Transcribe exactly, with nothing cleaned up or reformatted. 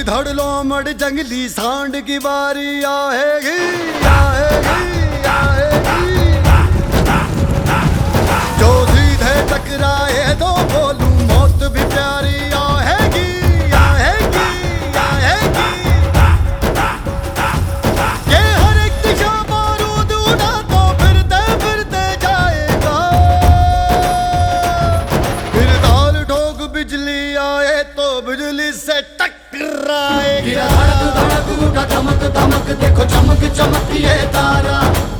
धड़ लोमड़ जंगली सांड की बारी आएगी आएगी आएगी। जो सीधे टकराए तो बोलूं मौत भी प्यारी आएगी आएगी आएगी। ये हर एक दिशा बारूद उड़ा तो फिरते फिरते जाएगा। फिर ताल ठोक बिजली आए तो बिजली से टकराएगा। धड़क धड़क उठा चमक दमक देखो चमक चमक ये तारा।